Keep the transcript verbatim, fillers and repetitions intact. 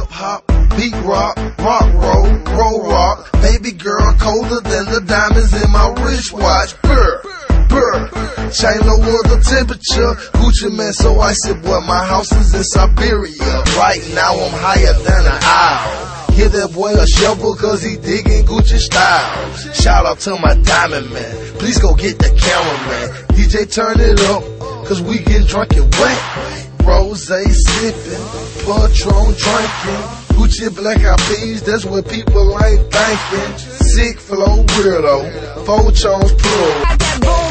hip hop, beat rock, rock roll, roll rock. Baby girl colder than the diamonds in my wristwatch. Brr, brr. Chain lower the temperature. Gucci man so icy, boy, my house is in Siberia. Right now I'm higher than an owl. Give that boy a shovel cause he digging Gucci style. Shout out to my diamond man. Please go get the cameraman. D J turn it up cause we get drunk and wet. Rose sipping, Patron drinking. Gucci black eyed peas, that's what people ain't thinking. Sick flow weirdo, four chones plural.